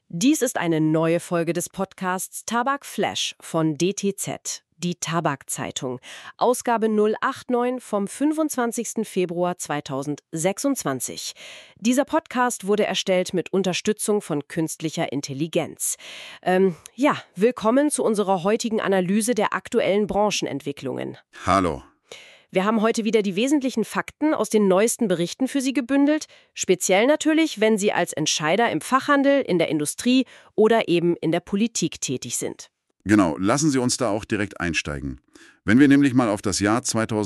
Dies ist eine neue Folge des Podcasts Tabak Flash von DTZ, die Tabakzeitung, Ausgabe 089 vom 25. Februar 2026. Dieser Podcast wurde erstellt mit Unterstützung von künstlicher Intelligenz. Willkommen zu unserer heutigen Analyse der aktuellen Branchenentwicklungen. Hallo. Wir haben heute wieder die wesentlichen Fakten aus den neuesten Berichten für Sie gebündelt, speziell natürlich, wenn Sie als Entscheider im Fachhandel, in der Industrie oder eben in der Politik tätig sind. Genau, lassen Sie uns da auch direkt einsteigen. Wenn wir nämlich mal auf das Jahr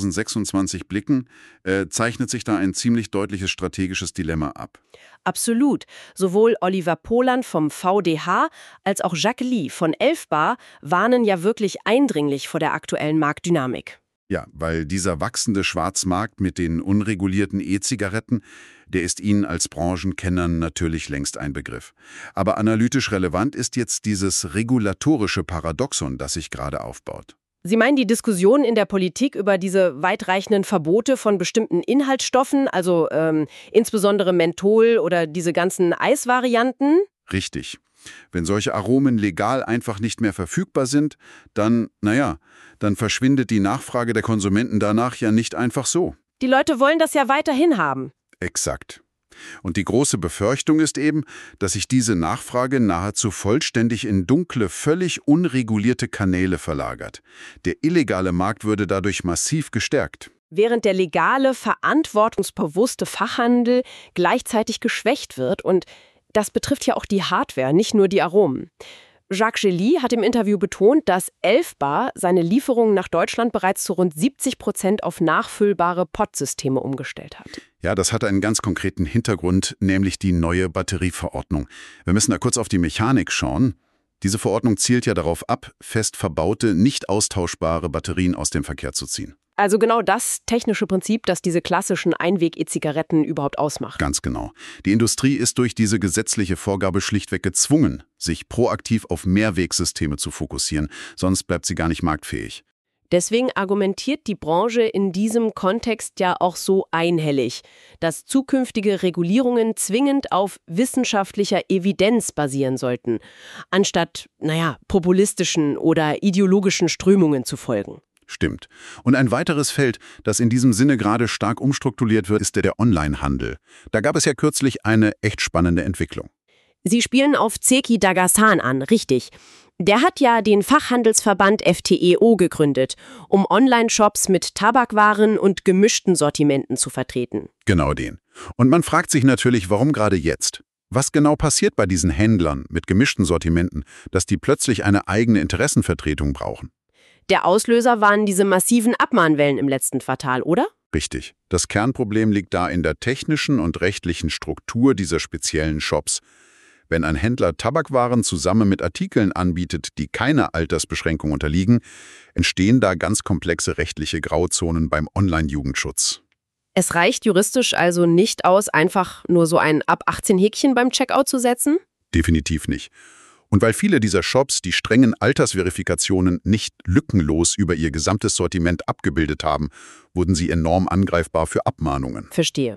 2026 blicken, zeichnet sich da ein ziemlich deutliches strategisches Dilemma ab. Absolut. Sowohl Oliver Poland vom VDH als auch Jacques Lie von Elfbar warnen ja wirklich eindringlich vor der aktuellen Marktdynamik. Ja, weil dieser wachsende Schwarzmarkt mit den unregulierten E-Zigaretten, der ist Ihnen als Branchenkennern natürlich längst ein Begriff. Aber analytisch relevant ist jetzt dieses regulatorische Paradoxon, das sich gerade aufbaut. Sie meinen die Diskussion in der Politik über diese weitreichenden Verbote von bestimmten Inhaltsstoffen, also insbesondere Menthol oder diese ganzen Eisvarianten? Richtig. Wenn solche Aromen legal einfach nicht mehr verfügbar sind, dann verschwindet die Nachfrage der Konsumenten danach ja nicht einfach so. Die Leute wollen das ja weiterhin haben. Exakt. Und die große Befürchtung ist eben, dass sich diese Nachfrage nahezu vollständig in dunkle, völlig unregulierte Kanäle verlagert. Der illegale Markt würde dadurch massiv gestärkt. Während der legale, verantwortungsbewusste Fachhandel gleichzeitig geschwächt wird. Und das betrifft ja auch die Hardware, nicht nur die Aromen. Jacques Lie hat im Interview betont, dass Elfbar seine Lieferungen nach Deutschland bereits zu rund 70% auf nachfüllbare POT-Systeme umgestellt hat. Ja, das hat einen ganz konkreten Hintergrund, nämlich die neue Batterieverordnung. Wir müssen da kurz auf die Mechanik schauen. Diese Verordnung zielt ja darauf ab, fest verbaute, nicht austauschbare Batterien aus dem Verkehr zu ziehen. Also genau das technische Prinzip, das diese klassischen Einweg-E-Zigaretten überhaupt ausmacht. Ganz genau. Die Industrie ist durch diese gesetzliche Vorgabe schlichtweg gezwungen, sich proaktiv auf Mehrwegsysteme zu fokussieren, sonst bleibt sie gar nicht marktfähig. Deswegen argumentiert die Branche in diesem Kontext ja auch so einhellig, dass zukünftige Regulierungen zwingend auf wissenschaftlicher Evidenz basieren sollten, anstatt, populistischen oder ideologischen Strömungen zu folgen. Stimmt. Und ein weiteres Feld, das in diesem Sinne gerade stark umstrukturiert wird, ist der Onlinehandel. Da gab es ja kürzlich eine echt spannende Entwicklung. Sie spielen auf Zeki Daghassan an, richtig. Der hat ja den Fachhandelsverband FTEO gegründet, um Online-Shops mit Tabakwaren und gemischten Sortimenten zu vertreten. Genau den. Und man fragt sich natürlich, warum gerade jetzt? Was genau passiert bei diesen Händlern mit gemischten Sortimenten, dass die plötzlich eine eigene Interessenvertretung brauchen? Der Auslöser waren diese massiven Abmahnwellen im letzten Quartal, oder? Richtig. Das Kernproblem liegt da in der technischen und rechtlichen Struktur dieser speziellen Shops. Wenn ein Händler Tabakwaren zusammen mit Artikeln anbietet, die keiner Altersbeschränkung unterliegen, entstehen da ganz komplexe rechtliche Grauzonen beim Online-Jugendschutz. Es reicht juristisch also nicht aus, einfach nur so ein Ab-18-Häkchen beim Checkout zu setzen? Definitiv nicht. Und weil viele dieser Shops die strengen Altersverifikationen nicht lückenlos über ihr gesamtes Sortiment abgebildet haben, wurden sie enorm angreifbar für Abmahnungen. Verstehe.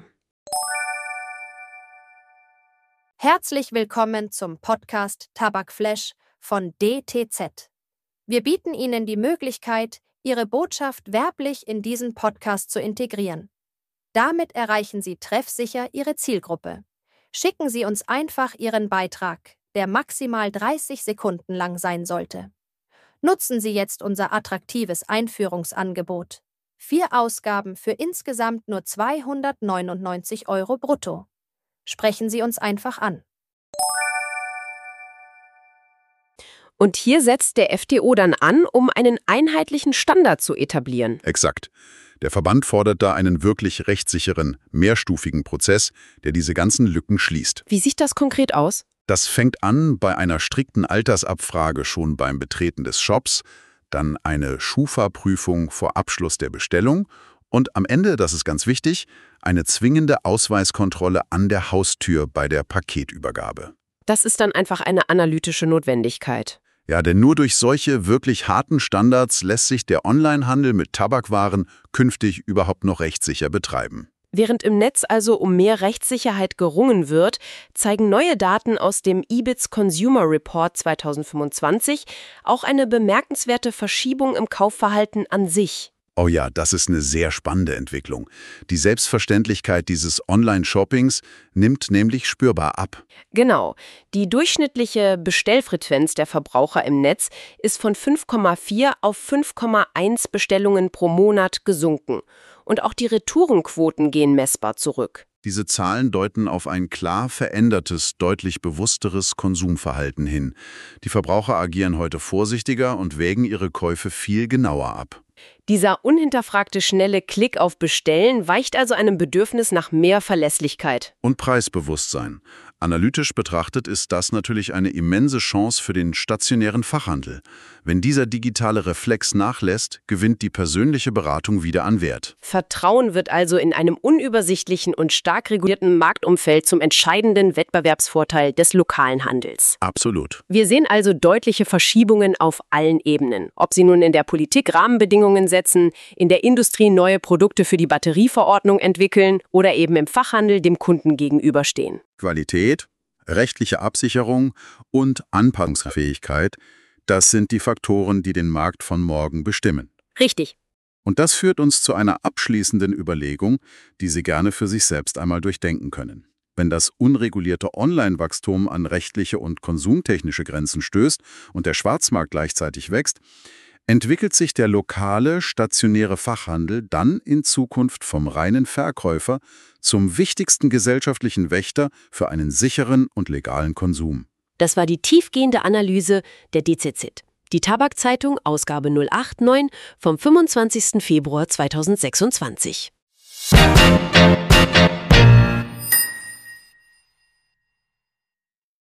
Herzlich willkommen zum Podcast Tabak Flash von DTZ. Wir bieten Ihnen die Möglichkeit, Ihre Botschaft werblich in diesen Podcast zu integrieren. Damit erreichen Sie treffsicher Ihre Zielgruppe. Schicken Sie uns einfach Ihren Beitrag, der maximal 30 Sekunden lang sein sollte. Nutzen Sie jetzt unser attraktives Einführungsangebot. 4 Ausgaben für insgesamt nur 299 € brutto. Sprechen Sie uns einfach an. Und hier setzt der FTO dann an, um einen einheitlichen Standard zu etablieren. Exakt. Der Verband fordert da einen wirklich rechtssicheren, mehrstufigen Prozess, der diese ganzen Lücken schließt. Wie sieht das konkret aus? Das fängt an bei einer strikten Altersabfrage schon beim Betreten des Shops, dann eine Schufa-Prüfung vor Abschluss der Bestellung und am Ende, das ist ganz wichtig, eine zwingende Ausweiskontrolle an der Haustür bei der Paketübergabe. Das ist dann einfach eine analytische Notwendigkeit. Ja, denn nur durch solche wirklich harten Standards lässt sich der Onlinehandel mit Tabakwaren künftig überhaupt noch rechtssicher betreiben. Während im Netz also um mehr Rechtssicherheit gerungen wird, zeigen neue Daten aus dem IBITS Consumer Report 2025 auch eine bemerkenswerte Verschiebung im Kaufverhalten an sich. Oh ja, das ist eine sehr spannende Entwicklung. Die Selbstverständlichkeit dieses Online-Shoppings nimmt nämlich spürbar ab. Genau. Die durchschnittliche Bestellfrequenz der Verbraucher im Netz ist von 5,4 auf 5,1 Bestellungen pro Monat gesunken. Und auch die Retourenquoten gehen messbar zurück. Diese Zahlen deuten auf ein klar verändertes, deutlich bewussteres Konsumverhalten hin. Die Verbraucher agieren heute vorsichtiger und wägen ihre Käufe viel genauer ab. Dieser unhinterfragte schnelle Klick auf Bestellen weicht also einem Bedürfnis nach mehr Verlässlichkeit. Und Preisbewusstsein. Analytisch betrachtet ist das natürlich eine immense Chance für den stationären Fachhandel. Wenn dieser digitale Reflex nachlässt, gewinnt die persönliche Beratung wieder an Wert. Vertrauen wird also in einem unübersichtlichen und stark regulierten Marktumfeld zum entscheidenden Wettbewerbsvorteil des lokalen Handels. Absolut. Wir sehen also deutliche Verschiebungen auf allen Ebenen. Ob sie nun in der Politik Rahmenbedingungen setzen, in der Industrie neue Produkte für die Batterieverordnung entwickeln oder eben im Fachhandel dem Kunden gegenüberstehen. Qualität, rechtliche Absicherung und Anpassungsfähigkeit, das sind die Faktoren, die den Markt von morgen bestimmen. Richtig. Und das führt uns zu einer abschließenden Überlegung, die Sie gerne für sich selbst einmal durchdenken können. Wenn das unregulierte Online-Wachstum an rechtliche und konsumtechnische Grenzen stößt und der Schwarzmarkt gleichzeitig wächst, entwickelt sich der lokale, stationäre Fachhandel dann in Zukunft vom reinen Verkäufer zum wichtigsten gesellschaftlichen Wächter für einen sicheren und legalen Konsum. Das war die tiefgehende Analyse der DZZ. Die Tabakzeitung, Ausgabe 089 vom 25. Februar 2026.